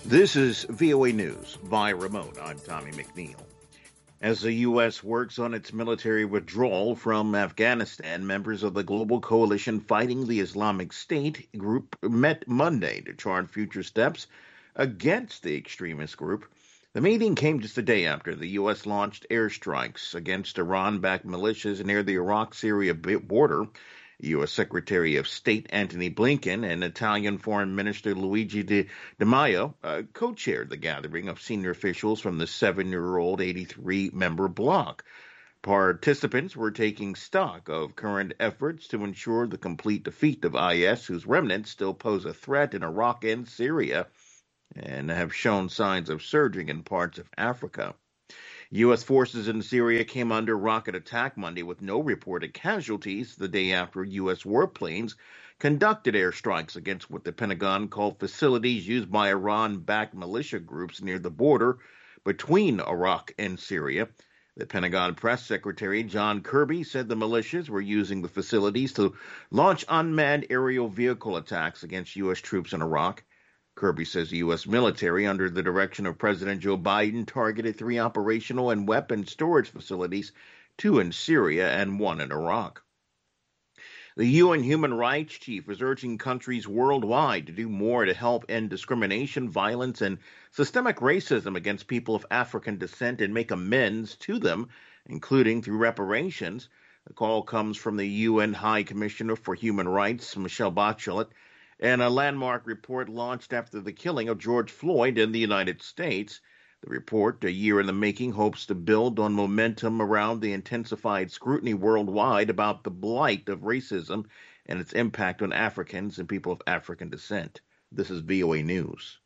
This is VOA News by remote. I'm Tommy McNeil. As the U.S. works on its military withdrawal from Afghanistan, members of the global coalition fighting the Islamic State group met Monday to chart future steps against the extremist group. The meeting came just a day after the U.S. launched airstrikes against Iran-backed militias near the Iraq-Syria border. U.S. Secretary of State Antony Blinken and Italian Foreign Minister Luigi Di Maio co-chaired the gathering of senior officials from the 7-year-old 83-member bloc. Participants were taking stock of current efforts to ensure the complete defeat of IS, whose remnants still pose a threat in Iraq and Syria and have shown signs of surging in parts of Africa. U.S. forces in Syria came under rocket attack Monday with no reported casualties the day after U.S. warplanes conducted airstrikes against what the Pentagon called facilities used by Iran-backed militia groups near the border between Iraq and Syria. The Pentagon press secretary John Kirby said the militias were using the facilities to launch unmanned aerial vehicle attacks against U.S. troops in Iraq. Kirby says the U.S. military, under the direction of President Joe Biden, targeted 3 operational and weapons storage facilities, 2 in Syria and 1 in Iraq. The UN Human Rights Chief is urging countries worldwide to do more to help end discrimination, violence, and systemic racism against people of African descent and make amends to them, including through reparations. The call comes from the UN High Commissioner for Human Rights, Michelle Bachelet, and a landmark report launched after the killing of George Floyd in the United States. The report, a year in the making, hopes to build on momentum around the intensified scrutiny worldwide about the blight of racism and its impact on Africans and people of African descent. This is VOA News.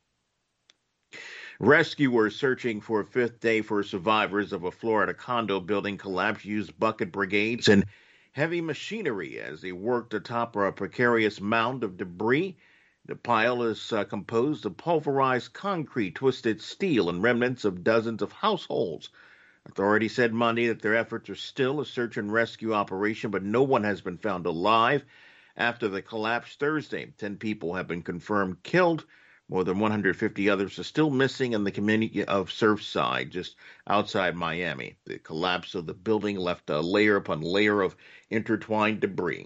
Rescuers searching for a 5th day for survivors of a Florida condo building collapse used bucket brigades and heavy machinery as they worked atop a precarious mound of debris. The pile is composed of pulverized concrete, twisted steel, and remnants of dozens of households. Authorities said Monday that their efforts are still a search and rescue operation, but no one has been found alive. After the collapse Thursday, 10 people have been confirmed killed. More than 150 others are still missing in the community of Surfside, just outside Miami. The collapse of the building left a layer upon layer of intertwined debris.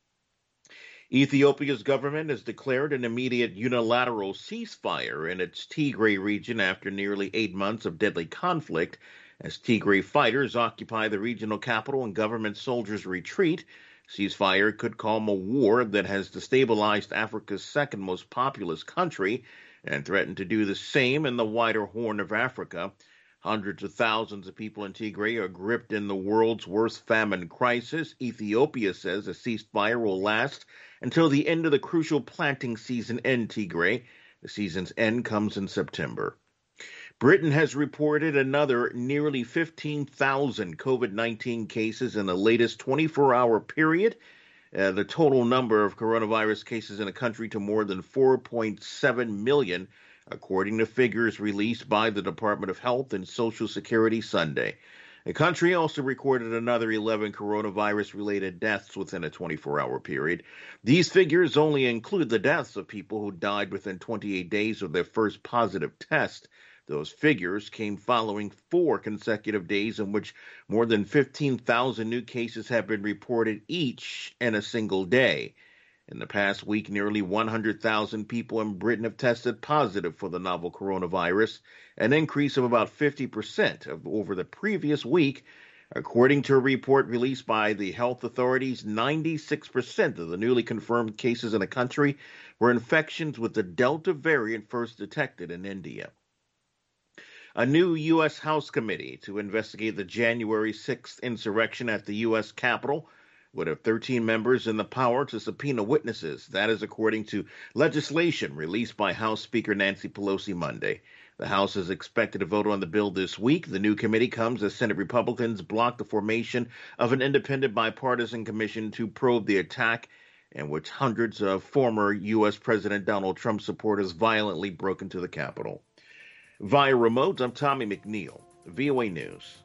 Ethiopia's government has declared an immediate unilateral ceasefire in its Tigray region after nearly 8 months of deadly conflict, as Tigray fighters occupy the regional capital and government soldiers retreat. Ceasefire could calm a war that has destabilized Africa's second most populous country and threatened to do the same in the wider Horn of Africa. Hundreds of thousands of people in Tigray are gripped in the world's worst famine crisis. Ethiopia says a ceasefire will last until the end of the crucial planting season in Tigray. The season's end comes in September. Britain has reported another nearly 15,000 COVID-19 cases in the latest 24-hour period. The total number of coronavirus cases in the country to more than 4.7 million, according to figures released by the Department of Health and Social Security Sunday. The country also recorded another 11 coronavirus-related deaths within a 24-hour period. These figures only include the deaths of people who died within 28 days of their first positive test. Those figures came following 4 consecutive days in which more than 15,000 new cases have been reported each in a single day. In the past week, nearly 100,000 people in Britain have tested positive for the novel coronavirus, an increase of about 50% over the previous week. According to a report released by the health authorities, 96% of the newly confirmed cases in the country were infections with the Delta variant first detected in India. A new U.S. House committee to investigate the January 6th insurrection at the U.S. Capitol would have 13 members and the power to subpoena witnesses. That is according to legislation released by House Speaker Nancy Pelosi Monday. The House is expected to vote on the bill this week. The new committee comes as Senate Republicans block the formation of an independent bipartisan commission to probe the attack in which hundreds of former U.S. President Donald Trump supporters violently broke into the Capitol. Via remote, I'm Tommy McNeil, VOA News.